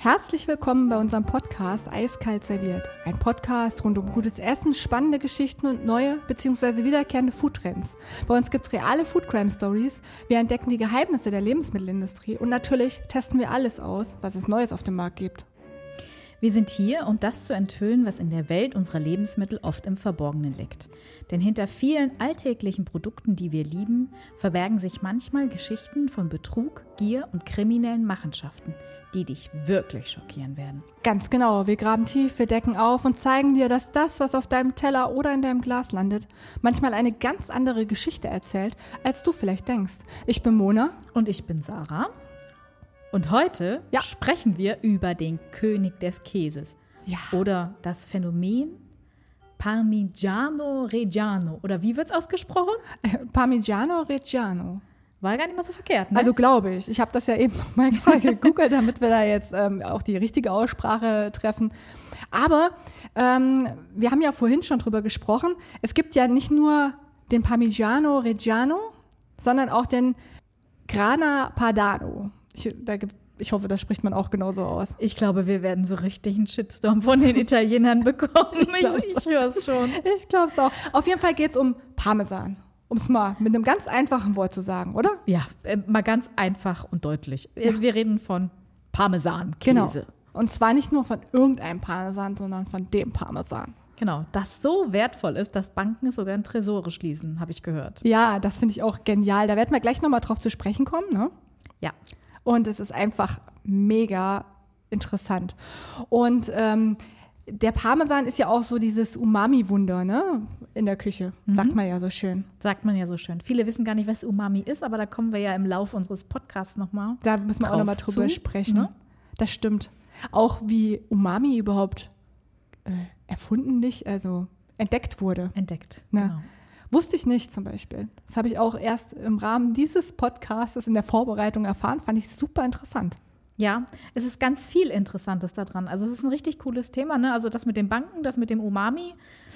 Herzlich willkommen bei unserem Podcast Eiskalt serviert. Ein Podcast rund um gutes Essen, spannende Geschichten und neue bzw. wiederkehrende Foodtrends. Bei uns gibt's reale Food-Crime-Stories, wir entdecken die Geheimnisse der Lebensmittelindustrie und natürlich testen wir alles aus, was es Neues auf dem Markt gibt. Wir sind hier, um das zu enthüllen, was in der Welt unserer Lebensmittel oft im Verborgenen liegt. Denn hinter vielen alltäglichen Produkten, die wir lieben, verbergen sich manchmal Geschichten von Betrug, Gier und kriminellen Machenschaften, die dich wirklich schockieren werden. Ganz genau, wir graben tief, wir decken auf und zeigen dir, dass das, was auf deinem Teller oder in deinem Glas landet, manchmal eine ganz andere Geschichte erzählt, als du vielleicht denkst. Ich bin Mona. Und ich bin Sarah. Und heute sprechen wir über den König des Käses. Ja. Oder das Phänomen Parmigiano Reggiano. Oder wie wird es ausgesprochen? Parmigiano Reggiano. War gar nicht mal so verkehrt, ne? Also glaube ich. Ich habe das ja eben noch mal extra gegoogelt, damit wir da jetzt auch die richtige Aussprache treffen. Aber wir haben ja vorhin schon drüber gesprochen. Es gibt ja nicht nur den Parmigiano Reggiano, sondern auch den Grana Padano. Ich hoffe, das spricht man auch genauso aus. Ich glaube, wir werden so richtig einen Shitstorm von den Italienern bekommen. Ich höre es schon. Ich glaube es auch. Auf jeden Fall geht es um Parmesan. Um es mal mit einem ganz einfachen Wort zu sagen, oder? Ja, mal ganz einfach und deutlich. Ja. Wir reden von Parmesan-Käse. Genau. Und zwar nicht nur von irgendeinem Parmesan, sondern von dem Parmesan. Genau, das so wertvoll ist, dass Banken sogar in Tresore schließen, habe ich gehört. Ja, das finde ich auch genial. Da werden wir gleich nochmal drauf zu sprechen kommen, ne? Ja. Und es ist einfach mega interessant. Und der Parmesan ist ja auch so dieses Umami-Wunder, ne? In der Küche, sagt man ja so schön. Sagt man ja so schön. Viele wissen gar nicht, was Umami ist, aber da kommen wir ja im Laufe unseres Podcasts nochmal. Da müssen wir auch nochmal drüber sprechen. Ne? Das stimmt. Auch wie Umami überhaupt erfunden nicht, also entdeckt wurde. Entdeckt, ne? Genau. Wusste ich nicht zum Beispiel. Das habe ich auch erst im Rahmen dieses Podcasts in der Vorbereitung erfahren. Fand ich super interessant. Ja, es ist ganz viel Interessantes daran. Also es ist ein richtig cooles Thema, ne? Also das mit den Banken, das mit dem Umami.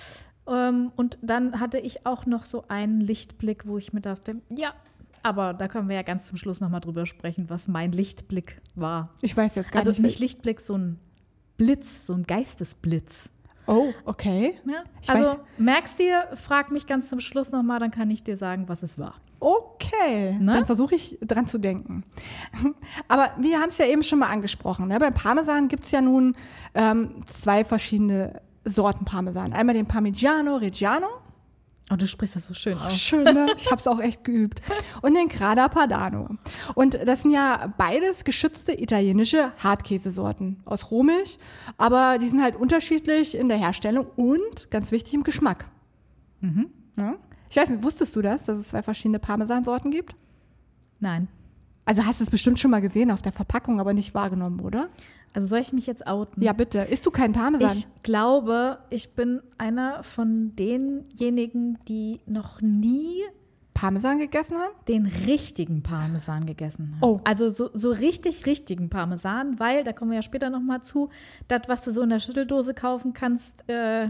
Und dann hatte ich auch noch so einen Lichtblick, wo ich mir dachte, ja, aber da können wir ja ganz zum Schluss nochmal drüber sprechen, was mein Lichtblick war. Ich weiß jetzt gar nicht. Also nicht Lichtblick, so ein Blitz, so ein Geistesblitz. Oh, okay. Ja, also merkst dir, frag mich ganz zum Schluss nochmal, dann kann ich dir sagen, was es war. Okay, ne? Dann versuche ich dran zu denken. Aber wir haben es ja eben schon mal angesprochen. Ne? Beim Parmesan gibt es ja nun zwei verschiedene Sorten Parmesan. Einmal den Parmigiano Reggiano. Oh, du sprichst das so schön aus. Schön, ne? Ich habe es auch echt geübt. Und den Grana Padano. Und das sind ja beides geschützte italienische Hartkäsesorten aus Rohmilch. Aber die sind halt unterschiedlich in der Herstellung und, ganz wichtig, im Geschmack. Mhm. Ja? Ich weiß nicht, wusstest du das, dass es zwei verschiedene Parmesansorten gibt? Nein. Also hast du es bestimmt schon mal gesehen auf der Verpackung, aber nicht wahrgenommen, oder? Also soll ich mich jetzt outen? Ja, bitte. Isst du keinen Parmesan? Ich glaube, ich bin einer von denjenigen, die noch nie Parmesan gegessen haben? Den richtigen Parmesan gegessen haben. Oh. Also so richtigen Parmesan, weil, da kommen wir ja später nochmal zu, das, was du so in der Schütteldose kaufen kannst,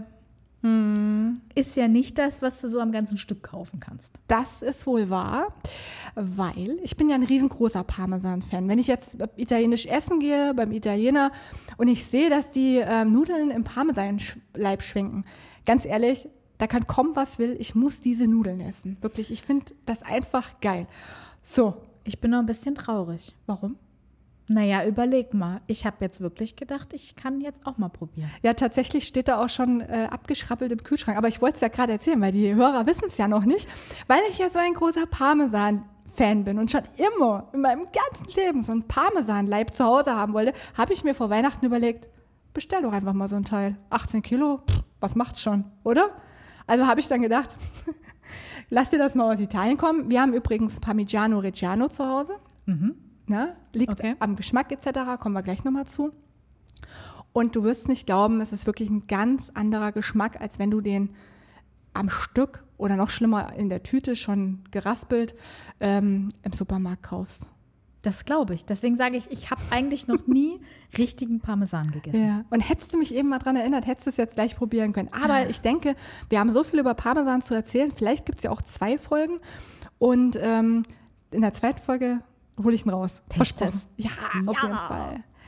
ist ja nicht das, was du so am ganzen Stück kaufen kannst. Das ist wohl wahr, weil ich bin ja ein riesengroßer Parmesan-Fan. Wenn ich jetzt italienisch essen gehe, beim Italiener, und ich sehe, dass die Nudeln im Parmesanleib schwenken, ganz ehrlich, da kann kommen, was will, ich muss diese Nudeln essen. Wirklich, ich finde das einfach geil. So. Ich bin noch ein bisschen traurig. Warum? Naja, überleg mal. Ich habe jetzt wirklich gedacht, ich kann jetzt auch mal probieren. Ja, tatsächlich steht da auch schon abgeschrappelt im Kühlschrank. Aber ich wollte es ja gerade erzählen, weil die Hörer wissen es ja noch nicht. Weil ich ja so ein großer Parmesan-Fan bin und schon immer in meinem ganzen Leben so einen Parmesanleib zu Hause haben wollte, habe ich mir vor Weihnachten überlegt, bestell doch einfach mal so ein Teil. 18 Kilo, was macht's schon, oder? Also habe ich dann gedacht, lass dir das mal aus Italien kommen. Wir haben übrigens Parmigiano Reggiano zu Hause. Mhm. Ne? Liegt am Geschmack etc., kommen wir gleich nochmal zu. Und du wirst nicht glauben, es ist wirklich ein ganz anderer Geschmack, als wenn du den am Stück oder noch schlimmer in der Tüte schon geraspelt im Supermarkt kaufst. Das glaube ich. Deswegen sage ich, ich habe eigentlich noch nie richtigen Parmesan gegessen. Ja. Und hättest du mich eben mal dran erinnert, hättest du es jetzt gleich probieren können. Aber ich denke, wir haben so viel über Parmesan zu erzählen. Vielleicht gibt es ja auch 2 Folgen. Und in der zweiten Folge hole ich ihn raus. Versprochen. Ja, auf jeden Fall.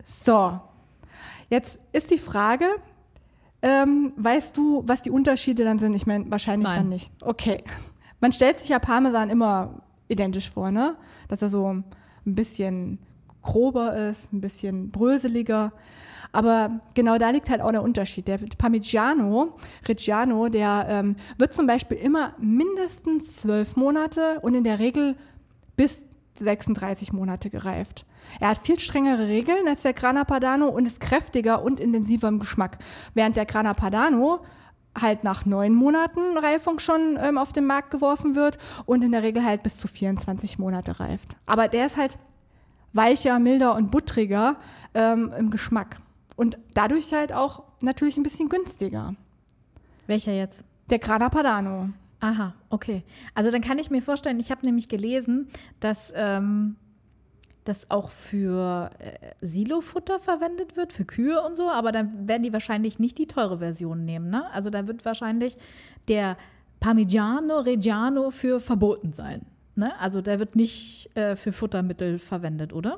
So, jetzt ist die Frage, weißt du, was die Unterschiede dann sind? Ich meine, wahrscheinlich Nein. dann nicht. Okay. Man stellt sich ja Parmesan immer identisch vor, ne? Dass er so ein bisschen grober ist, ein bisschen bröseliger. Aber genau da liegt halt auch der Unterschied. Der Parmigiano Reggiano, der wird zum Beispiel immer mindestens 12 Monate und in der Regel bis 36 Monate gereift. Er hat viel strengere Regeln als der Grana Padano und ist kräftiger und intensiver im Geschmack. Während der Grana Padano halt nach 9 Monaten Reifung schon auf den Markt geworfen wird und in der Regel halt bis zu 24 Monate reift. Aber der ist halt weicher, milder und buttriger im Geschmack. Und dadurch halt auch natürlich ein bisschen günstiger. Welcher jetzt? Der Grana Padano. Aha, okay. Also dann kann ich mir vorstellen, ich habe nämlich gelesen, dass das auch für Silofutter verwendet wird, für Kühe und so, aber dann werden die wahrscheinlich nicht die teure Version nehmen, ne? Also da wird wahrscheinlich der Parmigiano Reggiano für verboten sein, ne? Also der wird nicht für Futtermittel verwendet, oder?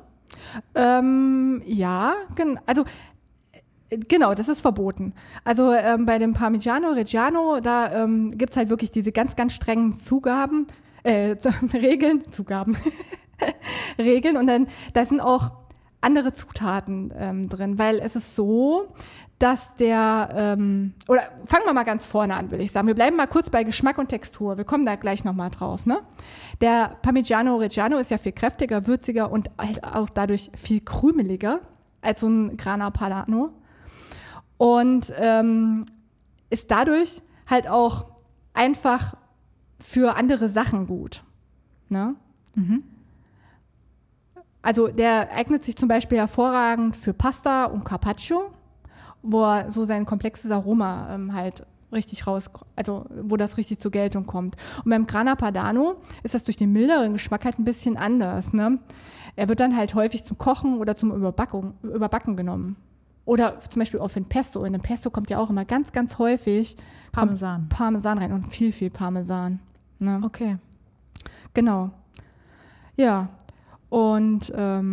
Ja, also genau, das ist verboten. Also bei dem Parmigiano Reggiano, da gibt es halt wirklich diese ganz, ganz strengen Regeln und dann da sind auch andere Zutaten drin, weil es ist so, dass oder fangen wir mal ganz vorne an, will ich sagen. Wir bleiben mal kurz bei Geschmack und Textur. Wir kommen da gleich nochmal drauf, ne? Der Parmigiano Reggiano ist ja viel kräftiger, würziger und halt auch dadurch viel krümeliger als so ein Grana Padano. Und ist dadurch halt auch einfach für andere Sachen gut. Ne? Mhm. Also der eignet sich zum Beispiel hervorragend für Pasta und Carpaccio, wo er so sein komplexes Aroma halt richtig wo das richtig zur Geltung kommt. Und beim Grana Padano ist das durch den milderen Geschmack halt ein bisschen anders. Ne? Er wird dann halt häufig zum Kochen oder zum Überbacken genommen. Oder zum Beispiel auch für ein Pesto. In dem Pesto kommt ja auch immer ganz, ganz häufig Parmesan rein und viel, viel Parmesan. Ne? Okay. Genau. Ja. Und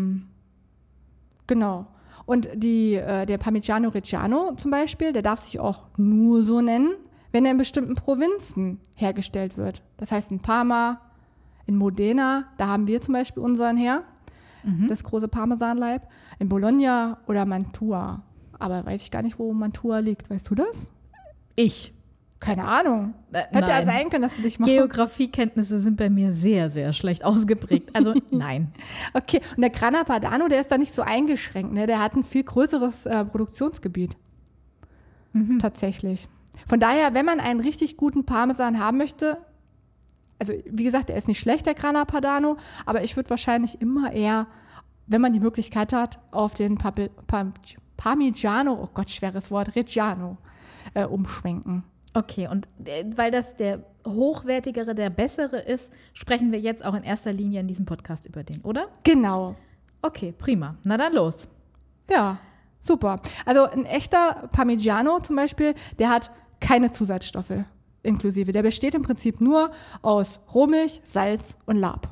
genau. Und der Parmigiano Reggiano zum Beispiel, der darf sich auch nur so nennen, wenn er in bestimmten Provinzen hergestellt wird. Das heißt in Parma, in Modena, da haben wir zum Beispiel unseren her, das große Parmesanleib, in Bologna oder Mantua. Aber weiß ich gar nicht, wo Mantua liegt. Weißt du das? Ich. Keine Ahnung. Hätte ja sein können, dass du dich mal... Geografiekenntnisse sind bei mir sehr, sehr schlecht ausgeprägt. Also nein. Okay, und der Grana Padano, der ist da nicht so eingeschränkt. Ne? Der hat ein viel größeres Produktionsgebiet. Tatsächlich. Von daher, wenn man einen richtig guten Parmesan haben möchte, also wie gesagt, der ist nicht schlecht, der Grana Padano, aber ich würde wahrscheinlich immer eher, wenn man die Möglichkeit hat, auf den Parmigiano, oh Gott, schweres Wort, Reggiano umschwenken. Okay, und weil das der hochwertigere, der bessere ist, sprechen wir jetzt auch in erster Linie in diesem Podcast über den, oder? Genau. Okay, prima. Na dann los. Ja, super. Also ein echter Parmigiano zum Beispiel, der hat keine Zusatzstoffe inklusive. Der besteht im Prinzip nur aus Rohmilch, Salz und Lab.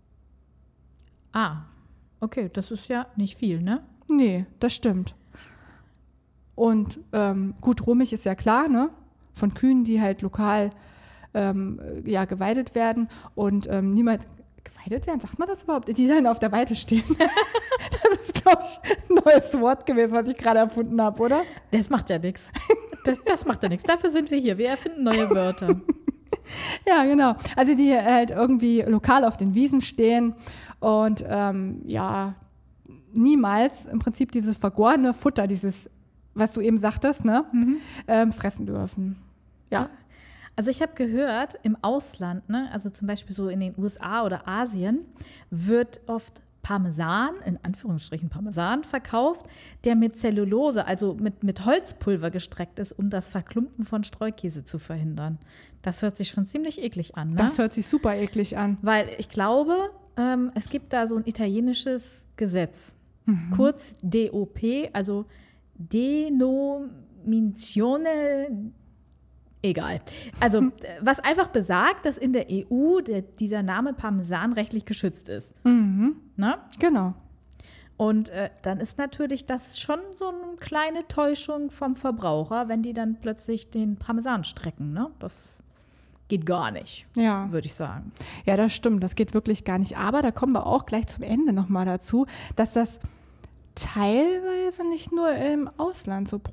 Ah, okay, das ist ja nicht viel, ne? Nee, das stimmt. Und gut, Rohmilch ist ja klar, ne? Von Kühen, die halt lokal geweidet werden und niemals geweidet werden, sagt man das überhaupt? Die dann auf der Weide stehen. Das ist, glaube ich, ein neues Wort gewesen, was ich gerade erfunden habe, oder? Das macht ja nichts. Das macht ja nichts. Dafür sind wir hier. Wir erfinden neue Wörter. Ja, genau. Also die halt irgendwie lokal auf den Wiesen stehen und niemals im Prinzip dieses vergorene Futter, dieses, was du eben sagtest, ne, fressen dürfen. Ja. Also ich habe gehört, im Ausland, ne, also zum Beispiel so in den USA oder Asien, wird oft Parmesan, in Anführungsstrichen Parmesan, verkauft, der mit Zellulose, also mit Holzpulver gestreckt ist, um das Verklumpen von Streukäse zu verhindern. Das hört sich schon ziemlich eklig an, ne? Das hört sich super eklig an. Weil ich glaube, es gibt da so ein italienisches Gesetz, kurz DOP, also Denominazione, egal. Also was einfach besagt, dass in der EU dieser Name Parmesan rechtlich geschützt ist. Mhm. Ne? Genau. Und dann ist natürlich das schon so eine kleine Täuschung vom Verbraucher, wenn die dann plötzlich den Parmesan strecken. Ne? Das geht gar nicht, Ja. würde ich sagen. Ja, das stimmt, das geht wirklich gar nicht. Aber da kommen wir auch gleich zum Ende nochmal dazu, dass das teilweise nicht nur im Ausland so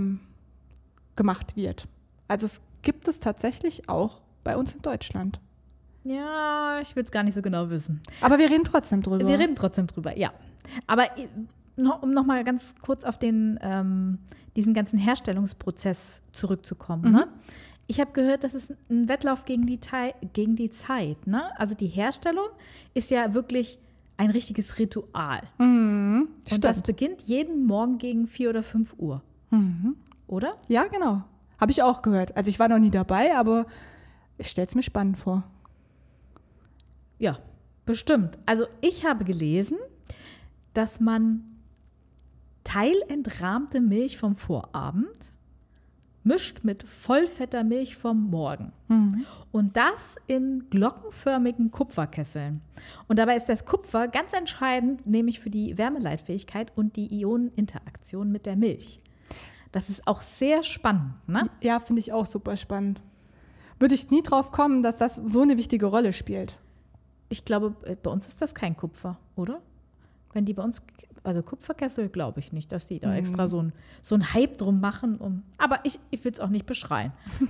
gemacht wird. Also es gibt es tatsächlich auch bei uns in Deutschland. Ja, ich will es gar nicht so genau wissen. Aber wir reden trotzdem drüber. Wir reden trotzdem drüber, ja. Aber um noch mal ganz kurz auf diesen ganzen Herstellungsprozess zurückzukommen. Ne? Ich habe gehört, das ist ein Wettlauf gegen die Zeit. Ne? Also die Herstellung ist ja wirklich ein richtiges Ritual. Und das beginnt jeden Morgen gegen 4 oder 5 Uhr. Oder? Ja, genau. Habe ich auch gehört. Also ich war noch nie dabei, aber ich stelle es mir spannend vor. Ja, bestimmt. Also ich habe gelesen, dass man teilentrahmte Milch vom Vorabend mischt mit vollfetter Milch vom Morgen. Und das in glockenförmigen Kupferkesseln. Und dabei ist das Kupfer ganz entscheidend, nämlich für die Wärmeleitfähigkeit und die Ioneninteraktion mit der Milch. Das ist auch sehr spannend, ne? Ja, finde ich auch super spannend. Würde ich nie drauf kommen, dass das so eine wichtige Rolle spielt. Ich glaube, bei uns ist das kein Kupfer, oder? Wenn die bei uns, also Kupferkessel, glaube ich nicht, dass die da extra so ein Hype drum machen. Aber ich will es auch nicht beschreien.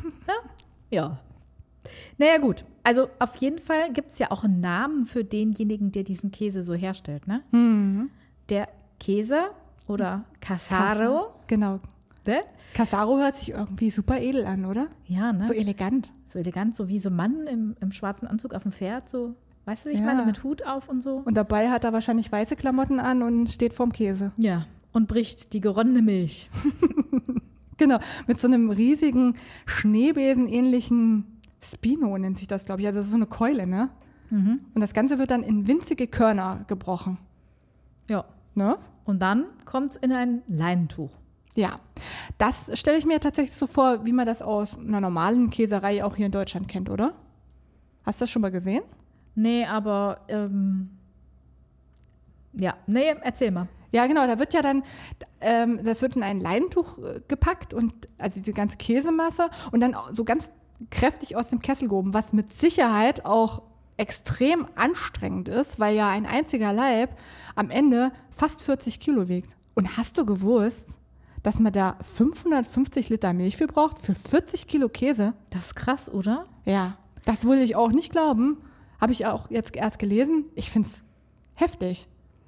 Ja. Naja, gut. Also auf jeden Fall gibt es ja auch einen Namen für denjenigen, der diesen Käse so herstellt, ne? Der Käse oder Casaro. Genau. Ne? Casaro hört sich irgendwie super edel an, oder? Ja, ne? So elegant. So elegant, so wie so ein Mann im schwarzen Anzug auf dem Pferd, so, weißt du, wie ich meine, mit Hut auf und so. Und dabei hat er wahrscheinlich weiße Klamotten an und steht vorm Käse. Ja, und bricht die geronnene Milch. Genau, mit so einem riesigen Schneebesen-ähnlichen Spino nennt sich das, glaube ich. Also das ist so eine Keule, ne? Und das Ganze wird dann in winzige Körner gebrochen. Ja. Ne? Und dann kommt es in ein Leinentuch. Ja, das stelle ich mir tatsächlich so vor, wie man das aus einer normalen Käserei auch hier in Deutschland kennt, oder? Hast du das schon mal gesehen? Nee, aber erzähl mal. Ja, genau, da wird ja dann, das wird in ein Leinentuch gepackt und also diese ganze Käsemasse und dann so ganz kräftig aus dem Kessel gehoben, was mit Sicherheit auch extrem anstrengend ist, weil ja ein einziger Laib am Ende fast 40 Kilo wiegt. Und hast du gewusst, dass man da 550 Liter Milch für braucht, für 40 Kilo Käse? Das ist krass, oder? Ja, das will ich auch nicht glauben. Habe ich auch jetzt erst gelesen. Ich finde es heftig.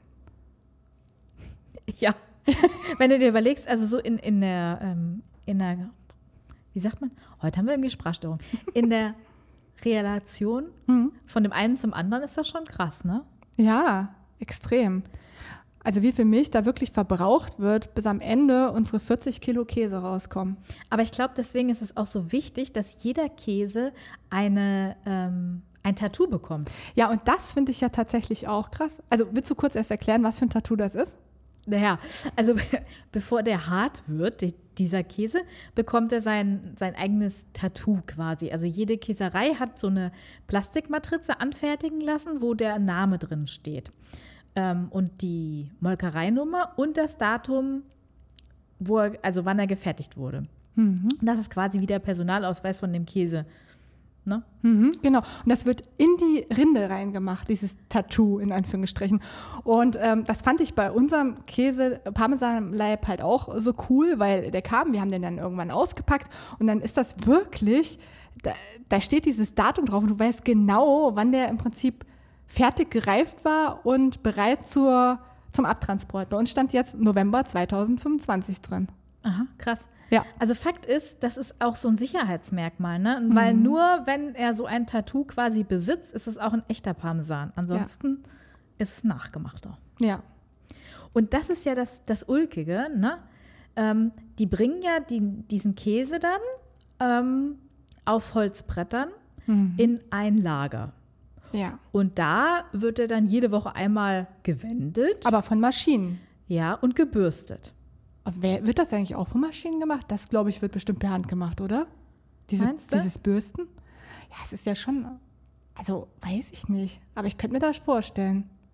Ja. Wenn du dir überlegst, also so in der, wie sagt man? Heute haben wir irgendwie Sprachstörung. In der Relation von dem einen zum anderen ist das schon krass, ne? Ja, extrem. Also wie viel Milch da wirklich verbraucht wird, bis am Ende unsere 40 Kilo Käse rauskommen. Aber ich glaube, deswegen ist es auch so wichtig, dass jeder Käse ein Tattoo bekommt. Ja, und das finde ich ja tatsächlich auch krass. Also willst du kurz erst erklären, was für ein Tattoo das ist? Naja, also bevor der hart wird, dieser Käse, bekommt er sein eigenes Tattoo quasi. Also jede Käserei hat so eine Plastikmatrize anfertigen lassen, wo der Name drin steht. Und die Molkereinummer und das Datum, wann er gefertigt wurde. Das ist quasi wie der Personalausweis von dem Käse. Ne? Genau. Und das wird in die Rinde reingemacht, dieses Tattoo in Anführungsstrichen. Und das fand ich bei unserem Käse Parmesanleib halt auch so cool, weil der kam, wir haben den dann irgendwann ausgepackt und dann ist das wirklich, da steht dieses Datum drauf und du weißt genau, wann der im Prinzip fertig gereift war und bereit zum Abtransport. Bei uns stand jetzt November 2025 drin. Aha, krass. Ja. Also Fakt ist, das ist auch so ein Sicherheitsmerkmal, ne? Weil nur wenn er so ein Tattoo quasi besitzt, ist es auch ein echter Parmesan. Ansonsten ist es nachgemachter. Ja. Und das ist ja das Ulkige, ne? Die bringen ja diesen Käse dann auf Holzbrettern in ein Lager. Ja. Und da wird er dann jede Woche einmal gewendet. Aber von Maschinen. Ja, und gebürstet. Aber wird das eigentlich auch von Maschinen gemacht? Das, glaube ich, wird bestimmt per Hand gemacht, oder? Meinst du? Dieses Bürsten? Ja, es ist ja schon, also weiß ich nicht. Aber ich könnte mir das vorstellen.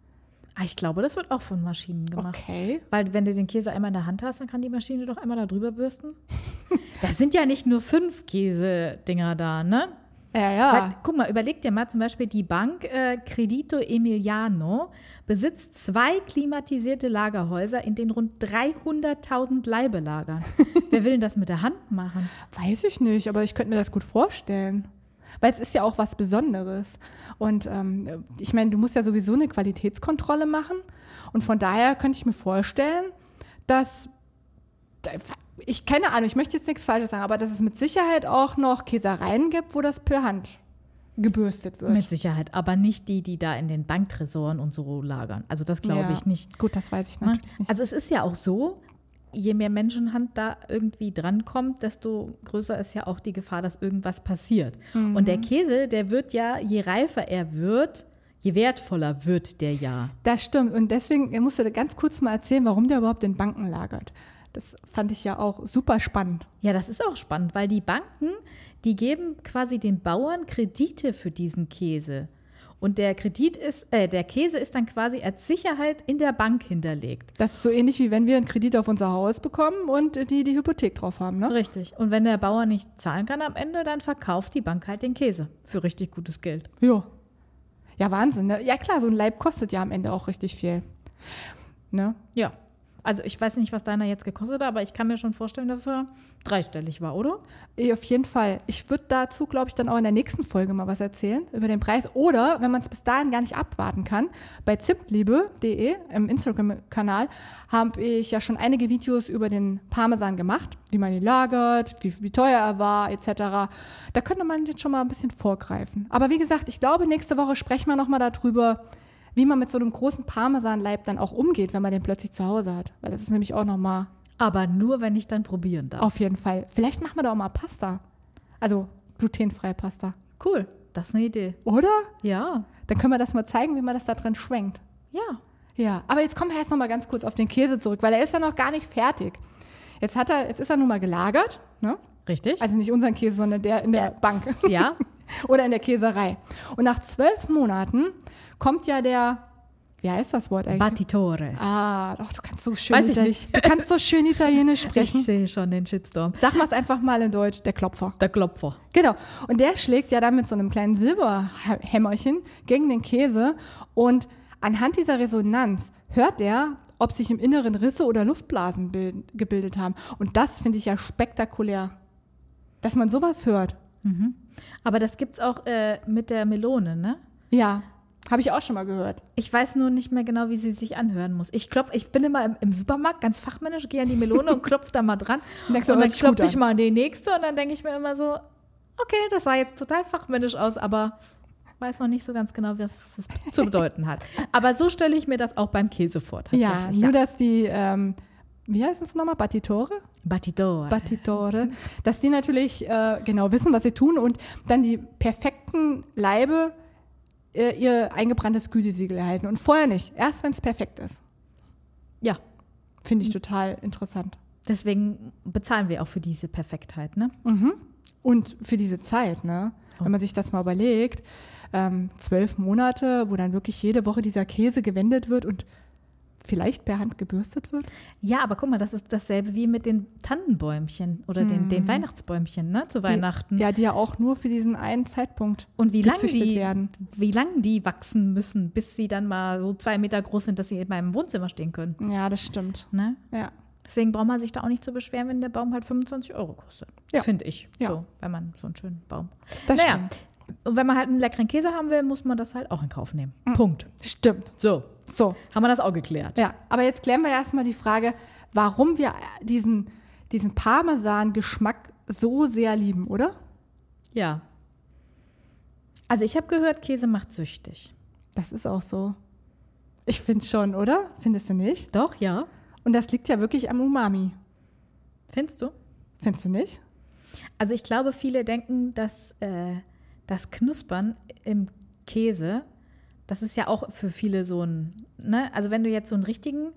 Ich glaube, das wird auch von Maschinen gemacht. Okay. Weil wenn du den Käse einmal in der Hand hast, dann kann die Maschine doch einmal da drüber bürsten. Das sind ja nicht nur 5 Käsedinger da, ne? Ja. Weil, guck mal, überleg dir mal zum Beispiel die Bank Credito Emiliano besitzt 2 klimatisierte Lagerhäuser, in denen rund 300.000 Leibe lagern. Wer will denn das mit der Hand machen? Weiß ich nicht, aber ich könnte mir das gut vorstellen. Weil es ist ja auch was Besonderes. Und ich meine, du musst ja sowieso eine Qualitätskontrolle machen. Und von daher könnte ich mir vorstellen, dass, keine Ahnung, ich möchte jetzt nichts Falsches sagen, aber dass es mit Sicherheit auch noch Käsereien gibt, wo das per Hand gebürstet wird. Mit Sicherheit, aber nicht die da in den Banktresoren und so lagern. Also das glaube ich nicht. Gut, das weiß ich natürlich nicht. Also es ist ja auch so, je mehr Menschenhand da irgendwie drankommt, desto größer ist ja auch die Gefahr, dass irgendwas passiert. Und der Käse, der wird ja, je reifer er wird, je wertvoller wird der ja. Das stimmt. Und deswegen musst du ganz kurz mal erzählen, warum der überhaupt in Banken lagert. Das fand ich ja auch super spannend. Ja, das ist auch spannend, weil die Banken, die geben quasi den Bauern Kredite für diesen Käse. Und der Käse ist dann quasi als Sicherheit in der Bank hinterlegt. Das ist so ähnlich, wie wenn wir einen Kredit auf unser Haus bekommen und die Hypothek drauf haben, ne? Richtig. Und wenn der Bauer nicht zahlen kann am Ende, dann verkauft die Bank halt den Käse für richtig gutes Geld. Ja. Ja, Wahnsinn, ne? Ja klar, so ein Laib kostet ja am Ende auch richtig viel. Ne? Ja. Also ich weiß nicht, was deiner jetzt gekostet hat, aber ich kann mir schon vorstellen, dass er dreistellig war, oder? Ja, auf jeden Fall. Ich würde dazu, glaube ich, dann auch in der nächsten Folge mal was erzählen über den Preis. Oder, wenn man es bis dahin gar nicht abwarten kann, bei zimtliebe.de im Instagram-Kanal habe ich ja schon einige Videos über den Parmesan gemacht, wie man ihn lagert, wie teuer er war, etc. Da könnte man jetzt schon mal ein bisschen vorgreifen. Aber wie gesagt, ich glaube, nächste Woche sprechen wir nochmal darüber, wie man mit so einem großen Parmesanleib dann auch umgeht, wenn man den plötzlich zu Hause hat. Weil das ist nämlich auch nochmal... Aber nur, wenn ich dann probieren darf. Auf jeden Fall. Vielleicht machen wir da auch mal Pasta. Also glutenfreie Pasta. Cool, das ist eine Idee. Oder? Ja. Dann können wir das mal zeigen, wie man das da drin schwenkt. Ja. Ja, aber jetzt kommen wir erst noch mal ganz kurz auf den Käse zurück, weil er ist ja noch gar nicht fertig. Jetzt ist er nun mal gelagert, ne? Richtig. Also nicht unseren Käse, sondern der in der Bank. Ja. Oder in der Käserei. Und nach 12 Monaten kommt ja wie heißt das Wort eigentlich? Battitore. Doch, du kannst so schön Weiß ich nicht. Du kannst so schön Italienisch Ich sprechen. sehe schon den Shitstorm. Sag mal es einfach mal in Deutsch, der Klopfer. Der Klopfer. Genau. Und der schlägt ja dann mit so einem kleinen Silberhämmerchen gegen den Käse. Und anhand dieser Resonanz hört er, ob sich im Inneren Risse oder Luftblasen gebildet haben. Und das finde ich ja spektakulär, dass man sowas hört. Aber das gibt's auch mit der Melone, ne? Ja, habe ich auch schon mal gehört. Ich weiß nur nicht mehr genau, wie sie sich anhören muss. Ich bin immer im Supermarkt ganz fachmännisch, gehe an die Melone und klopfe da mal dran. Und dann klopfe ich mal an die nächste und dann denke ich mir immer so, okay, das sah jetzt total fachmännisch aus, aber weiß noch nicht so ganz genau, was es zu bedeuten hat. Aber so stelle ich mir das auch beim Käse vor, tatsächlich. Ja, nur dass die, wie heißt es nochmal, Battitore, dass die natürlich genau wissen, was sie tun und dann die perfekten Laibe ihr eingebranntes Gütesiegel erhalten. Und vorher nicht, erst wenn es perfekt ist. Ja. Finde ich total interessant. Deswegen bezahlen wir auch für diese Perfektheit, ne? Und für diese Zeit, ne? Wenn man sich das mal überlegt, 12 Monate, wo dann wirklich jede Woche dieser Käse gewendet wird und vielleicht per Hand gebürstet wird. Ja, aber guck mal, das ist dasselbe wie mit den Tannenbäumchen oder den Weihnachtsbäumchen, ne, zu Weihnachten. Die ja auch nur für diesen einen Zeitpunkt und wie lange werden. Wie lange die wachsen müssen, bis sie dann mal so 2 Meter groß sind, dass sie in meinem Wohnzimmer stehen können. Ja, das stimmt. Ne? Ja. Deswegen braucht man sich da auch nicht zu beschweren, wenn der Baum halt 25 € kostet. Ja. Finde ich. Ja. So, wenn man so einen schönen Baum. Das stimmt. Und wenn man halt einen leckeren Käse haben will, muss man das halt auch in Kauf nehmen. Punkt. Stimmt. So. Haben wir das auch geklärt. Ja, aber jetzt klären wir erstmal die Frage, warum wir diesen Parmesan-Geschmack so sehr lieben, oder? Ja. Also ich habe gehört, Käse macht süchtig. Das ist auch so. Ich finde schon, oder? Findest du nicht? Doch, ja. Und das liegt ja wirklich am Umami. Findest du? Findest du nicht? Also ich glaube, viele denken, dass das Knuspern im Käse, das ist ja auch für viele so ein, ne? Also wenn du jetzt so einen richtigen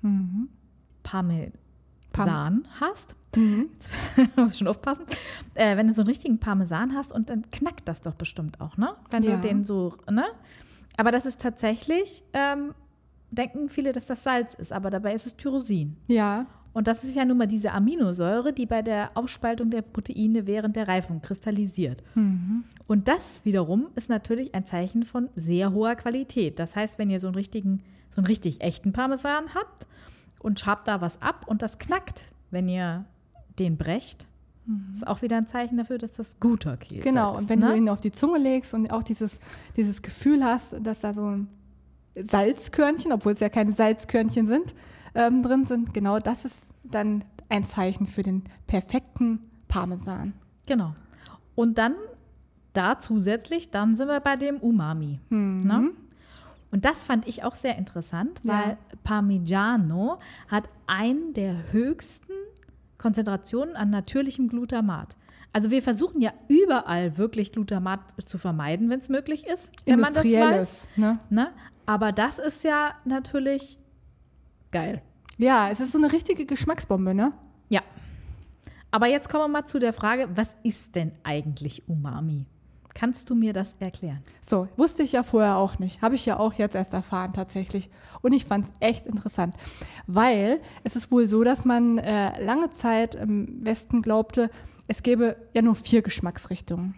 Parmesan hast, jetzt muss ich schon aufpassen, wenn du so einen richtigen Parmesan hast und dann knackt das doch bestimmt auch, ne? Wenn du den so, ne? Aber das ist tatsächlich denken viele, dass das Salz ist, aber dabei ist es Tyrosin. Ja. Und das ist ja nun mal diese Aminosäure, die bei der Aufspaltung der Proteine während der Reifung kristallisiert. Und das wiederum ist natürlich ein Zeichen von sehr hoher Qualität. Das heißt, wenn ihr so einen richtig echten Parmesan habt und schabt da was ab und das knackt, wenn ihr den brecht, ist auch wieder ein Zeichen dafür, dass das guter Käse ist. Genau, und wenn du ihn auf die Zunge legst und auch dieses Gefühl hast, dass da so ein Salzkörnchen, obwohl es ja keine Salzkörnchen sind, drin sind, genau das ist dann ein Zeichen für den perfekten Parmesan. Genau. Und dann da zusätzlich, dann sind wir bei dem Umami. Ne? Und das fand ich auch sehr interessant, weil Parmigiano hat einen der höchsten Konzentrationen an natürlichem Glutamat. Also wir versuchen ja überall wirklich Glutamat zu vermeiden, wenn es möglich ist, wenn man das weiß. Ne? Aber das ist ja natürlich geil. Ja, es ist so eine richtige Geschmacksbombe, ne? Ja. Aber jetzt kommen wir mal zu der Frage, was ist denn eigentlich Umami? Kannst du mir das erklären? So, wusste ich ja vorher auch nicht. Habe ich ja auch jetzt erst erfahren tatsächlich. Und ich fand es echt interessant, weil es ist wohl so, dass man lange Zeit im Westen glaubte, es gäbe ja nur 4 Geschmacksrichtungen.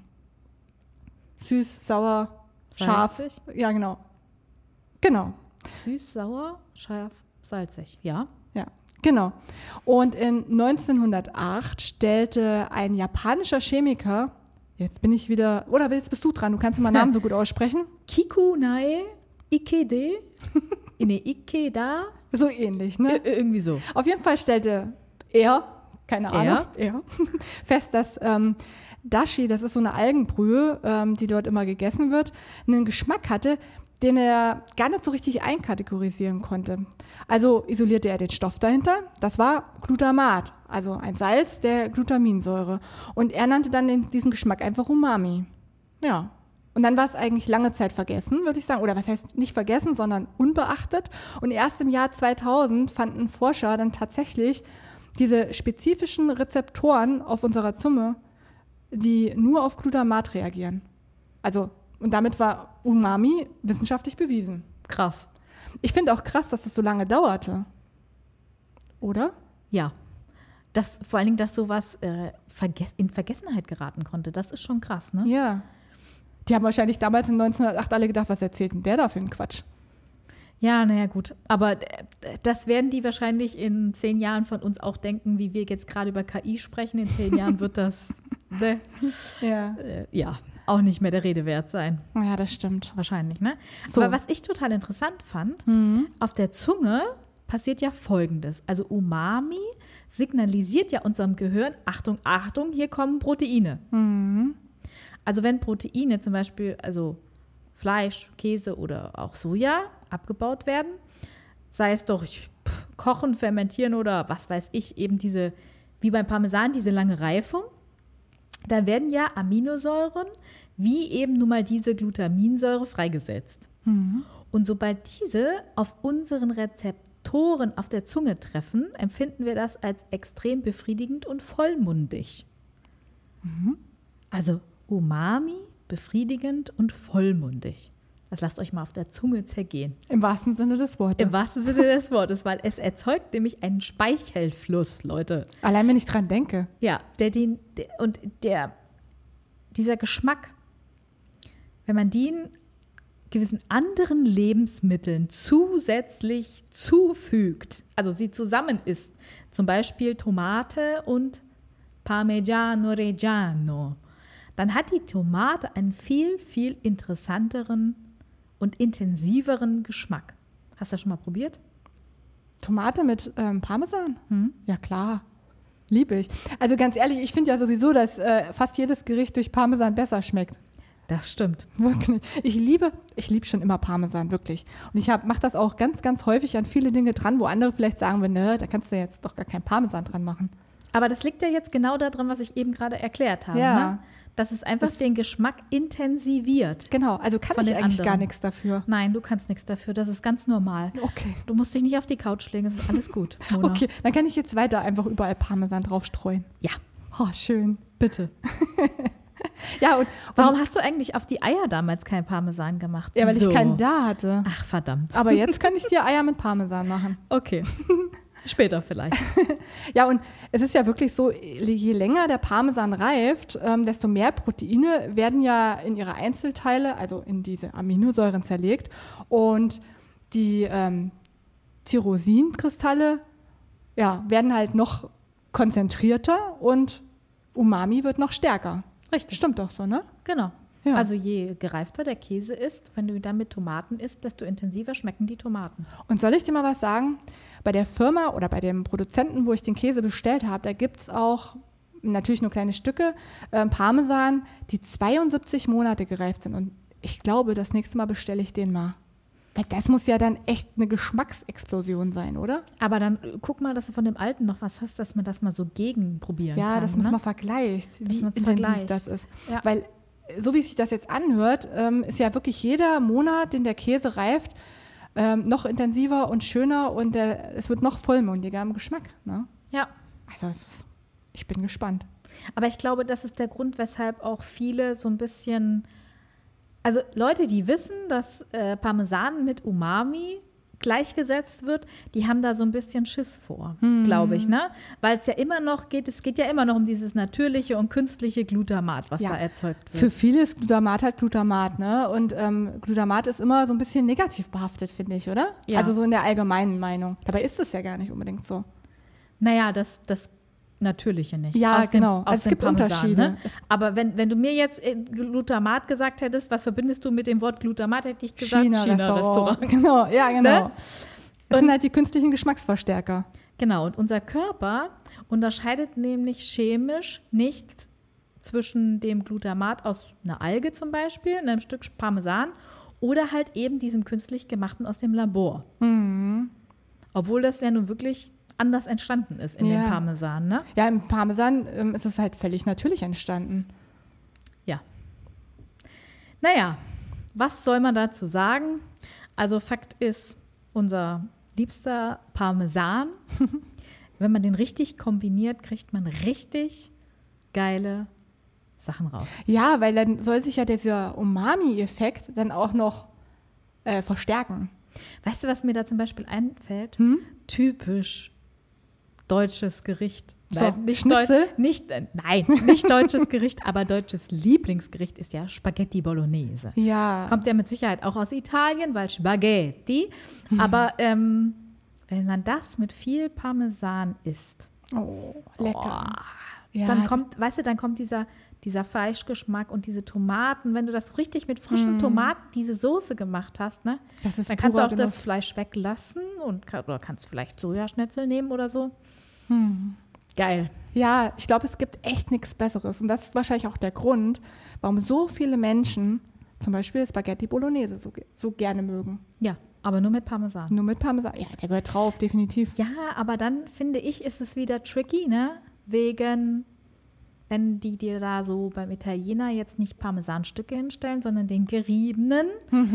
Süß, sauer, scharf. Salzig? Ja, genau. Genau. Süß, sauer, scharf, salzig, ja. Ja, genau. Und in 1908 stellte ein japanischer Chemiker, jetzt bin ich wieder, oder jetzt bist du dran, du kannst meinen Namen so gut aussprechen. Kikunae Ikede? Nee, Ikeda? So ähnlich, ne? Irgendwie so. Auf jeden Fall stellte er, keine Ahnung, fest, dass Dashi, das ist so eine Algenbrühe, die dort immer gegessen wird, einen Geschmack hatte, den er gar nicht so richtig einkategorisieren konnte. Also isolierte er den Stoff dahinter. Das war Glutamat, also ein Salz der Glutaminsäure. Und er nannte dann diesen Geschmack einfach Umami. Ja. Und dann war es eigentlich lange Zeit vergessen, würde ich sagen. Oder was heißt nicht vergessen, sondern unbeachtet. Und erst im Jahr 2000 fanden Forscher dann tatsächlich diese spezifischen Rezeptoren auf unserer Zunge, die nur auf Glutamat reagieren. Also, und damit war Umami wissenschaftlich bewiesen. Krass. Ich finde auch krass, dass das so lange dauerte. Oder? Ja. Vor allen Dingen, dass sowas in Vergessenheit geraten konnte, das ist schon krass, ne? Ja. Die haben wahrscheinlich damals in 1908 alle gedacht, was erzählt denn der da für einen Quatsch? Ja, naja, gut. Aber das werden die wahrscheinlich in 10 Jahren von uns auch denken, wie wir jetzt gerade über KI sprechen. In 10 Jahren wird das ja auch nicht mehr der Rede wert sein. Ja, das stimmt. Wahrscheinlich, ne? So. Aber was ich total interessant fand, auf der Zunge passiert ja Folgendes. Also Umami signalisiert ja unserem Gehirn, Achtung, Achtung, hier kommen Proteine. Also wenn Proteine zum Beispiel, also Fleisch, Käse oder auch Soja abgebaut werden, sei es durch Kochen, Fermentieren oder was weiß ich, eben diese, wie beim Parmesan, diese lange Reifung, da werden ja Aminosäuren wie eben nun mal diese Glutaminsäure freigesetzt. Und sobald diese auf unseren Rezeptoren auf der Zunge treffen, empfinden wir das als extrem befriedigend und vollmundig. Also Umami, befriedigend und vollmundig. Das lasst euch mal auf der Zunge zergehen. Im wahrsten Sinne des Wortes. Im wahrsten Sinne des Wortes, weil es erzeugt nämlich einen Speichelfluss, Leute. Allein wenn ich dran denke. Ja, dieser Geschmack, wenn man den gewissen anderen Lebensmitteln zusätzlich zufügt, also sie zusammen isst, zum Beispiel Tomate und Parmigiano Reggiano, dann hat die Tomate einen viel, viel interessanteren und intensiveren Geschmack. Hast du das schon mal probiert? Tomate mit Parmesan? Ja, klar. Liebe ich. Also ganz ehrlich, ich finde ja sowieso, dass fast jedes Gericht durch Parmesan besser schmeckt. Das stimmt. Wirklich. Ich liebe schon immer Parmesan, wirklich. Und ich mache das auch ganz, ganz häufig an viele Dinge dran, wo andere vielleicht sagen, ne, da kannst du jetzt doch gar kein Parmesan dran machen. Aber das liegt ja jetzt genau daran, was ich eben gerade erklärt habe. Ja. Ne? Dass es einfach den Geschmack intensiviert. Genau, also kann ich eigentlich gar nichts dafür. Nein, du kannst nichts dafür, das ist ganz normal. Okay. Du musst dich nicht auf die Couch legen, es ist alles gut, Mona. Okay, dann kann ich jetzt weiter einfach überall Parmesan drauf streuen. Ja. Oh, schön. Bitte. Ja, und Warum hast du eigentlich auf die Eier damals kein Parmesan gemacht? ja, weil So. ich keinen da hatte. Ach, verdammt. Aber jetzt könnte ich dir Eier mit Parmesan machen. Okay. Später vielleicht. Ja, und es ist ja wirklich so, je länger der Parmesan reift, desto mehr Proteine werden ja in ihre Einzelteile, also in diese Aminosäuren zerlegt. Und die Tyrosinkristalle werden halt noch konzentrierter und Umami wird noch stärker. Richtig. Stimmt doch so, ne? Genau. Ja. Also je gereifter der Käse ist, wenn du ihn dann mit Tomaten isst, desto intensiver schmecken die Tomaten. Und soll ich dir mal was sagen? Bei der Firma oder bei dem Produzenten, wo ich den Käse bestellt habe, da gibt es auch natürlich nur kleine Stücke Parmesan, die 72 Monate gereift sind. Und ich glaube, das nächste Mal bestelle ich den mal. Weil das muss ja dann echt eine Geschmacksexplosion sein, oder? Aber dann guck mal, dass du von dem Alten noch was hast, dass man das mal so gegenprobieren kann. Ja, dass man ne? mal vergleicht, wie man's intensiv vergleicht. das ist. Ja. Weil so wie sich das jetzt anhört, ist ja wirklich jeder Monat, den der Käse reift, noch intensiver und schöner und es wird noch vollmundiger im Geschmack. Ne? Ja. Also ich bin gespannt. Aber ich glaube, das ist der Grund, weshalb auch viele so ein bisschen, also Leute, die wissen, dass Parmesan mit Umami gleichgesetzt wird, die haben da so ein bisschen Schiss vor, glaube ich, ne? Weil es ja immer noch geht, es geht ja immer noch um dieses natürliche und künstliche Glutamat, was da erzeugt wird. Für viele ist Glutamat halt Glutamat, ne? Und Glutamat ist immer so ein bisschen negativ behaftet, finde ich, oder? Ja. Also so in der allgemeinen Meinung. Dabei ist es ja gar nicht unbedingt so. Naja, das Natürliche nicht. Ja, genau. Aus Also es dem gibt Parmesan, Unterschiede. Ne? Aber wenn du mir jetzt Glutamat gesagt hättest, was verbindest du mit dem Wort Glutamat, hätte ich gesagt China-Restaurant. Genau, ja, genau. Ne? Das sind halt die künstlichen Geschmacksverstärker. Genau, und unser Körper unterscheidet nämlich chemisch nichts zwischen dem Glutamat aus einer Alge zum Beispiel, einem Stück Parmesan oder halt eben diesem künstlich gemachten aus dem Labor. Mhm. Obwohl das ja nun wirklich anders entstanden ist in dem Parmesan, ne? Ja, im Parmesan ist es halt völlig natürlich entstanden. Ja. Naja, was soll man dazu sagen? Also Fakt ist, unser liebster Parmesan, wenn man den richtig kombiniert, kriegt man richtig geile Sachen raus. Ja, weil dann soll sich ja dieser Umami-Effekt dann auch noch verstärken. Weißt du, was mir da zum Beispiel einfällt? Typisch deutsches Gericht. So, Nein, nicht Schnitzel? Nicht deutsches Gericht, aber deutsches Lieblingsgericht ist ja Spaghetti Bolognese. Ja. Kommt ja mit Sicherheit auch aus Italien, weil Spaghetti. Aber wenn man das mit viel Parmesan isst, Oh, lecker. Ja, dann kommt dieser Fleischgeschmack und diese Tomaten. Wenn du das richtig mit frischen Tomaten, diese Soße gemacht hast, ne, das ist dann kannst du auch purer das Genuss. Fleisch weglassen oder kannst vielleicht Sojaschnitzel nehmen oder so. Geil. Ja, ich glaube, es gibt echt nichts Besseres. Und das ist wahrscheinlich auch der Grund, warum so viele Menschen zum Beispiel Spaghetti Bolognese so gerne mögen. Ja, aber nur mit Parmesan. Nur mit Parmesan. Ja, der gehört drauf, definitiv. Ja, aber dann finde ich, ist es wieder tricky, ne? Wegen, wenn die dir da so beim Italiener jetzt nicht Parmesanstücke hinstellen, sondern den geriebenen.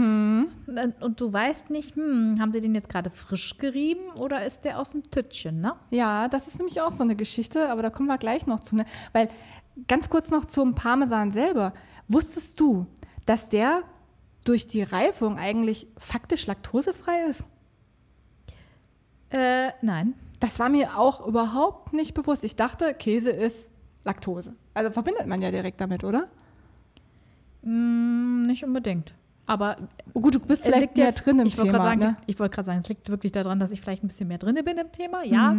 Und du weißt nicht, haben sie den jetzt gerade frisch gerieben oder ist der aus dem Tütchen, ne? Ja, das ist nämlich auch so eine Geschichte, aber da kommen wir gleich noch zu. Ne? Weil ganz kurz noch zum Parmesan selber. Wusstest du, dass der durch die Reifung eigentlich faktisch laktosefrei ist? Nein. Das war mir auch überhaupt nicht bewusst. Ich dachte, Käse ist Laktose. Also verbindet man ja direkt damit, oder? Nicht unbedingt. Aber Oh gut, du bist vielleicht mehr drin im ich wollte Thema. gerade sagen, Ne? ich wollte gerade sagen, es liegt wirklich daran, dass ich vielleicht ein bisschen mehr drin bin im Thema, ja.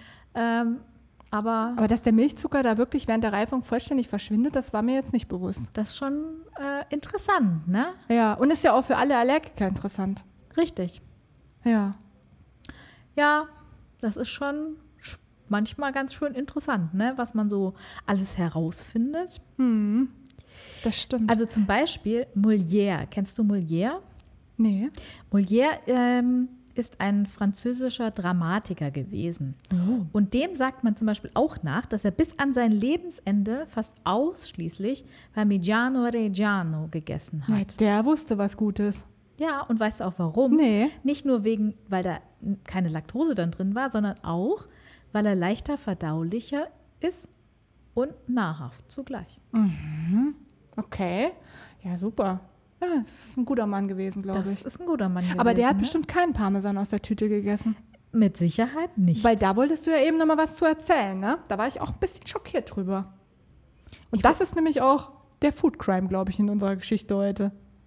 Aber Aber dass der Milchzucker da wirklich während der Reifung vollständig verschwindet, das war mir jetzt nicht bewusst. das ist schon interessant, ne? Ja, und ist ja auch für alle Allergiker interessant. Richtig. Ja. Ja, das ist schon manchmal ganz schön interessant, ne? Was man so alles herausfindet. Das stimmt. Also zum Beispiel Molière. Kennst du Molière? Nee. Molière ist ein französischer Dramatiker gewesen. Oh. Und dem sagt man zum Beispiel auch nach, dass er bis an sein Lebensende fast ausschließlich Parmigiano Reggiano gegessen hat. Ja, der wusste was Gutes. Ja, und weißt du auch warum? Nee. Nicht nur weil da keine Laktose dann drin war, sondern auch, weil er leichter verdaulicher ist und nahrhaft zugleich. Okay. Ja, super. Ja, das ist ein guter Mann gewesen, glaube ich. Das ist ein guter Mann gewesen. Aber der hat ne? bestimmt keinen Parmesan aus der Tüte gegessen. Mit Sicherheit nicht. Weil da wolltest du ja eben noch mal was zu erzählen, ne? Da war ich auch ein bisschen schockiert drüber. Und das ist nämlich auch der Food Crime, glaube ich, in unserer Geschichte heute.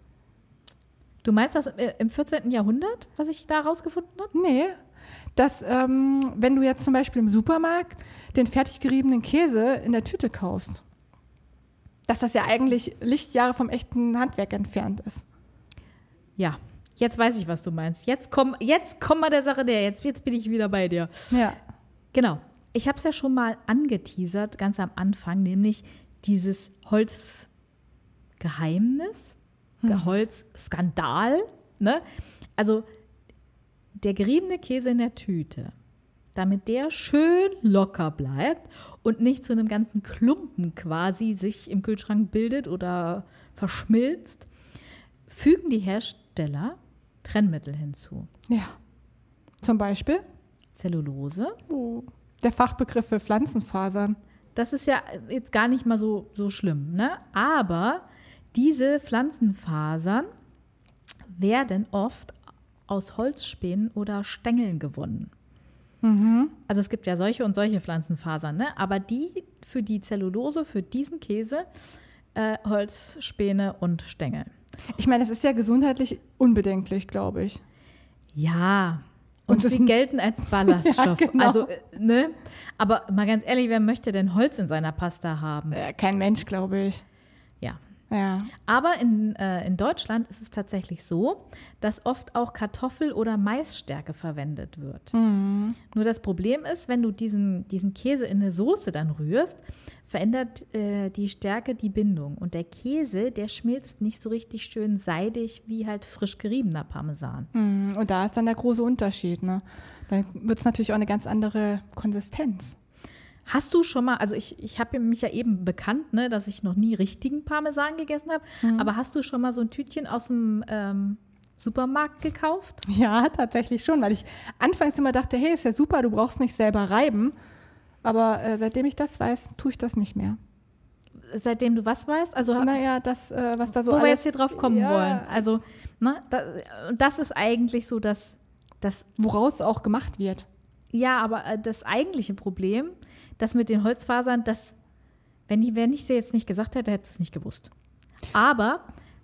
Du meinst das im 14. Jahrhundert, was ich da rausgefunden habe? Nee, dass wenn du jetzt zum Beispiel im Supermarkt den fertig geriebenen Käse in der Tüte kaufst, dass das ja eigentlich Lichtjahre vom echten Handwerk entfernt ist. Ja, jetzt weiß ich, was du meinst. Jetzt komm mal der Sache näher. Jetzt bin ich wieder bei dir. Ja. Genau. Ich habe es ja schon mal angeteasert, ganz am Anfang, nämlich dieses Holzgeheimnis, Holzskandal. Ne? Also der geriebene Käse in der Tüte, damit der schön locker bleibt und nicht zu einem ganzen Klumpen quasi sich im Kühlschrank bildet oder verschmilzt, fügen die Hersteller Trennmittel hinzu. Ja. Zum Beispiel? Zellulose. Oh. Der Fachbegriff für Pflanzenfasern. Das ist ja jetzt gar nicht mal so schlimm, ne? Aber diese Pflanzenfasern werden oft aus Holzspänen oder Stängeln gewonnen. Mhm. Also es gibt ja solche und solche Pflanzenfasern, ne? Aber für die Zellulose, für diesen Käse, Holzspäne und Stängel. Ich meine, das ist ja gesundheitlich unbedenklich, glaube ich. Ja, und das sie gelten als Ballaststoff. Ja, genau. Also, ne? Aber mal ganz ehrlich, wer möchte denn Holz in seiner Pasta haben? Kein Mensch, glaube ich. Ja. Ja. Aber in Deutschland ist es tatsächlich so, dass oft auch Kartoffel- oder Maisstärke verwendet wird. Mhm. Nur das Problem ist, wenn du diesen Käse in eine Soße dann rührst, verändert die Stärke die Bindung. Und der Käse, der schmilzt nicht so richtig schön seidig wie halt frisch geriebener Parmesan. Mhm. Und da ist dann der große Unterschied, ne? Dann wird es natürlich auch eine ganz andere Konsistenz. Hast du schon mal, also ich habe mich ja eben bekannt, ne, dass ich noch nie richtigen Parmesan gegessen habe, aber hast du schon mal so ein Tütchen aus dem Supermarkt gekauft? Ja, tatsächlich schon, weil ich anfangs immer dachte, hey, ist ja super, du brauchst nicht selber reiben. Aber seitdem ich das weiß, tue ich das nicht mehr. Seitdem du was weißt? Also, naja, das, was da so wo alles... wir jetzt hier drauf kommen ja, wollen. Also, ne, das ist eigentlich so das woraus auch gemacht wird. Ja, aber das eigentliche Problem, das mit den Holzfasern, wenn ich sie jetzt nicht gesagt hätte, hätte ich es nicht gewusst. Aber,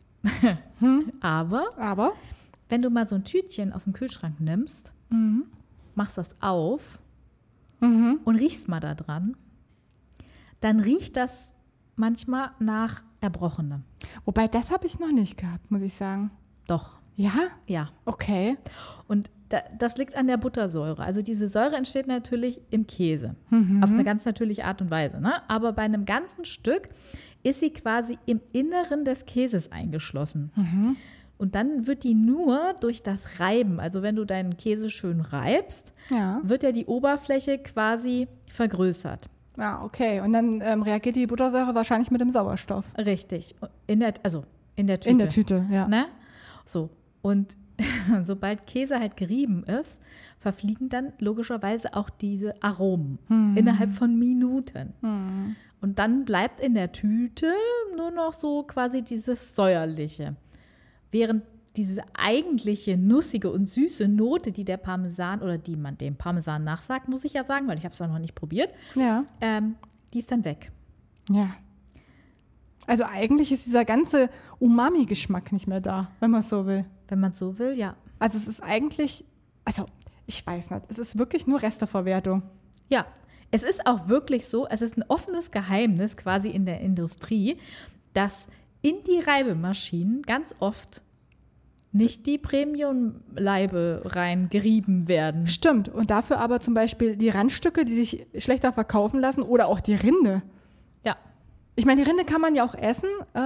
wenn du mal so ein Tütchen aus dem Kühlschrank nimmst, machst das auf und riechst mal da dran, dann riecht das manchmal nach Erbrochenem. Wobei, das habe ich noch nicht gehabt, muss ich sagen. Doch. Ja? Ja. Okay. Und das liegt an der Buttersäure. Also diese Säure entsteht natürlich im Käse. Auf eine ganz natürliche Art und Weise. Ne? Aber bei einem ganzen Stück ist sie quasi im Inneren des Käses eingeschlossen. Und dann wird die nur durch das Reiben, also wenn du deinen Käse schön reibst, wird ja die Oberfläche quasi vergrößert. Ja, okay. Und dann reagiert die Buttersäure wahrscheinlich mit dem Sauerstoff. Richtig. In der Tüte. In der Tüte, ja. Ne? So. Und sobald Käse halt gerieben ist, verfliegen dann logischerweise auch diese Aromen innerhalb von Minuten. Und dann bleibt in der Tüte nur noch so quasi dieses Säuerliche. Während diese eigentliche nussige und süße Note, die der Parmesan oder die man dem Parmesan nachsagt, muss ich ja sagen, weil ich habe es auch noch nicht probiert, die ist dann weg. Ja. Also eigentlich ist dieser ganze Umami-Geschmack nicht mehr da, wenn man es so will. Wenn man es so will, ja. Also es ist eigentlich, also ich weiß nicht, es ist wirklich nur Resteverwertung. Ja, es ist auch wirklich so, es ist ein offenes Geheimnis quasi in der Industrie, dass in die Reibemaschinen ganz oft nicht die Premium-Laibe rein gerieben werden. Stimmt. Und dafür aber zum Beispiel die Randstücke, die sich schlechter verkaufen lassen oder auch die Rinde. Ja. Ich meine, die Rinde kann man ja auch essen.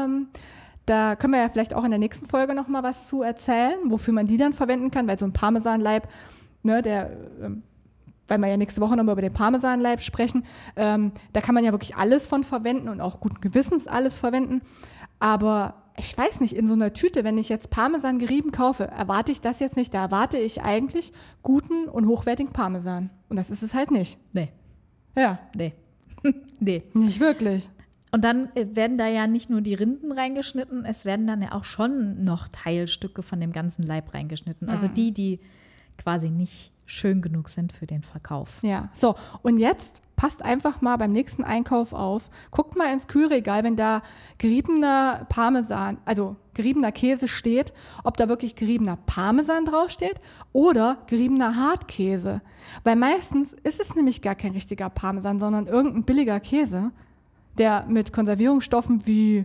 Da können wir ja vielleicht auch in der nächsten Folge noch mal was zu erzählen, wofür man die dann verwenden kann, weil so ein Parmesanleib, ne, weil wir ja nächste Woche nochmal über den Parmesanleib sprechen, da kann man ja wirklich alles von verwenden und auch guten Gewissens alles verwenden. Aber ich weiß nicht, in so einer Tüte, wenn ich jetzt Parmesan gerieben kaufe, erwarte ich das jetzt nicht. Da erwarte ich eigentlich guten und hochwertigen Parmesan. Und das ist es halt nicht. Nee. Ja. Nee. Nee. Nicht wirklich. Und dann werden da ja nicht nur die Rinden reingeschnitten, es werden dann ja auch schon noch Teilstücke von dem ganzen Leib reingeschnitten. Also die quasi nicht schön genug sind für den Verkauf. Ja, so. Und jetzt passt einfach mal beim nächsten Einkauf auf. Guckt mal ins Kühlregal, wenn da geriebener Parmesan, also geriebener Käse steht, ob da wirklich geriebener Parmesan draufsteht oder geriebener Hartkäse. Weil meistens ist es nämlich gar kein richtiger Parmesan, sondern irgendein billiger Käse, der mit Konservierungsstoffen wie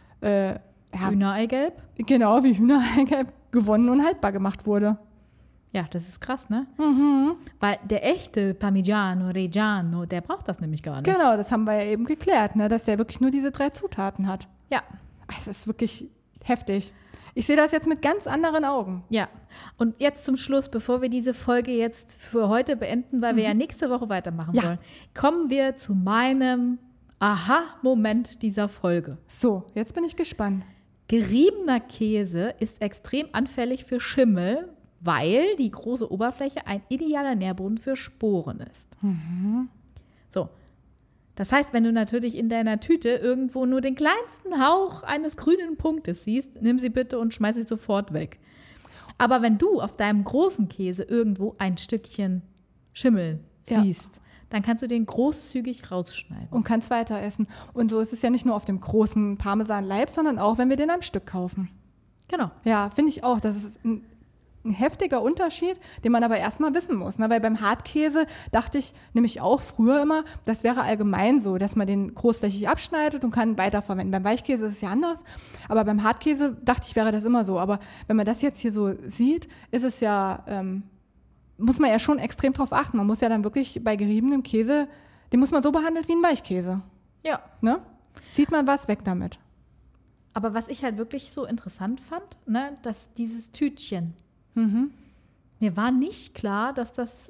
Hühnereigelb? Genau, wie Hühnereigelb gewonnen und haltbar gemacht wurde. Ja, das ist krass, ne? Weil der echte Parmigiano Reggiano, der braucht das nämlich gar nicht. Genau, das haben wir ja eben geklärt, ne, dass der wirklich nur diese 3 Zutaten hat. Ja. Es ist wirklich heftig. Ich sehe das jetzt mit ganz anderen Augen. Ja. Und jetzt zum Schluss, bevor wir diese Folge jetzt für heute beenden, weil wir ja nächste Woche weitermachen wollen, kommen wir zu meinem Aha-Moment dieser Folge. So, jetzt bin ich gespannt. Geriebener Käse ist extrem anfällig für Schimmel, weil die große Oberfläche ein idealer Nährboden für Sporen ist. So, das heißt, wenn du natürlich in deiner Tüte irgendwo nur den kleinsten Hauch eines grünen Punktes siehst, nimm sie bitte und schmeiß sie sofort weg. Aber wenn du auf deinem großen Käse irgendwo ein Stückchen Schimmel siehst, dann kannst du den großzügig rausschneiden. Und kannst weiter essen. Und so ist es ja nicht nur auf dem großen Parmesanleib, sondern auch, wenn wir den am Stück kaufen. Genau. Ja, finde ich auch. Das ist ein heftiger Unterschied, den man aber erstmal wissen muss. Ne? Weil beim Hartkäse dachte ich nämlich auch früher immer, das wäre allgemein so, dass man den großflächig abschneidet und kann weiterverwenden. Beim Weichkäse ist es ja anders, aber beim Hartkäse dachte ich, wäre das immer so. Aber wenn man das jetzt hier so sieht, ist es ja, muss man ja schon extrem drauf achten. Man muss ja dann wirklich bei geriebenem Käse, den muss man so behandeln wie ein Weichkäse. Ja. Ne? Sieht man was, weg damit. Aber was ich halt wirklich so interessant fand, ne, dass dieses Tütchen, mir war nicht klar, dass das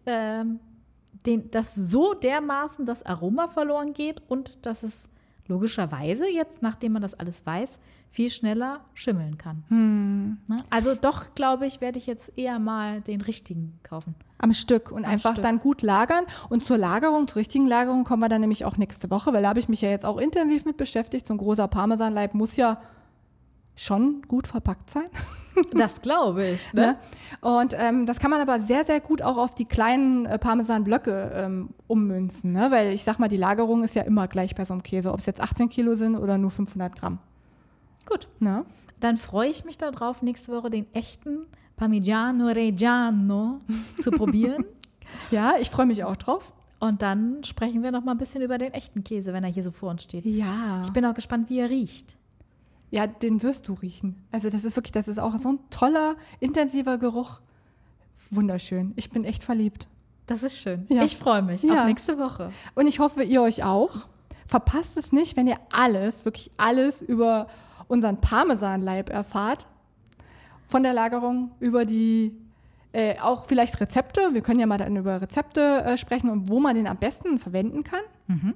dass so dermaßen das Aroma verloren geht und dass es logischerweise jetzt, nachdem man das alles weiß, viel schneller schimmeln kann. Ne? Also doch, glaube ich, werde ich jetzt eher mal den richtigen kaufen. Am Stück und einfach dann gut lagern. Und zur richtigen Lagerung kommen wir dann nämlich auch nächste Woche, weil da habe ich mich ja jetzt auch intensiv mit beschäftigt. So ein großer Parmesanleib muss ja schon gut verpackt sein. Das glaube ich. Ne? Und das kann man aber sehr, sehr gut auch auf die kleinen Parmesanblöcke ummünzen. Ne? Weil ich sag mal, die Lagerung ist ja immer gleich bei so einem Käse, ob es jetzt 18 Kilo sind oder nur 500 Gramm. Gut. Ne? Dann freue ich mich darauf, nächste Woche den echten Parmigiano Reggiano zu probieren. Ja, ich freue mich auch drauf. Und dann sprechen wir noch mal ein bisschen über den echten Käse, wenn er hier so vor uns steht. Ja. Ich bin auch gespannt, wie er riecht. Ja, den wirst du riechen. Also das ist auch so ein toller, intensiver Geruch. Wunderschön. Ich bin echt verliebt. Das ist schön. Ja. Ich freue mich auf nächste Woche. Und ich hoffe, ihr euch auch. Verpasst es nicht, wenn ihr wirklich alles über unseren Parmesanleib erfahrt. Von der Lagerung über die, auch vielleicht Rezepte. Wir können ja mal dann über Rezepte sprechen und wo man den am besten verwenden kann.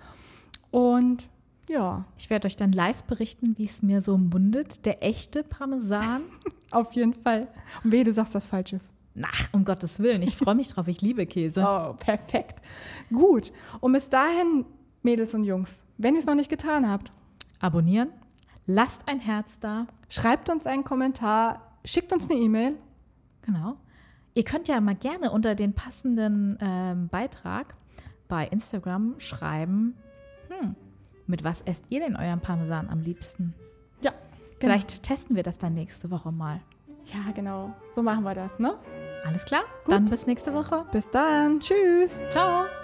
Und ja. Ich werde euch dann live berichten, wie es mir so mundet. Der echte Parmesan. Auf jeden Fall. Und wehe, du sagst was Falsches. Ach, um Gottes Willen. Ich freue mich drauf. Ich liebe Käse. Oh, perfekt. Gut. Und bis dahin, Mädels und Jungs, wenn ihr es noch nicht getan habt, abonnieren. Lasst ein Herz da. Schreibt uns einen Kommentar. Schickt uns eine E-Mail. Genau. Ihr könnt ja mal gerne unter den passenden Beitrag bei Instagram schreiben, mit was esst ihr denn euren Parmesan am liebsten? Ja. Vielleicht testen wir das dann nächste Woche mal. Ja, genau. So machen wir das, ne? Alles klar? Gut. Dann bis nächste Woche. Bis dann. Tschüss. Ciao.